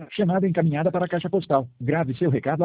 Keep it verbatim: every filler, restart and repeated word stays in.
Chamada encaminhada para a caixa postal. Grave seu recado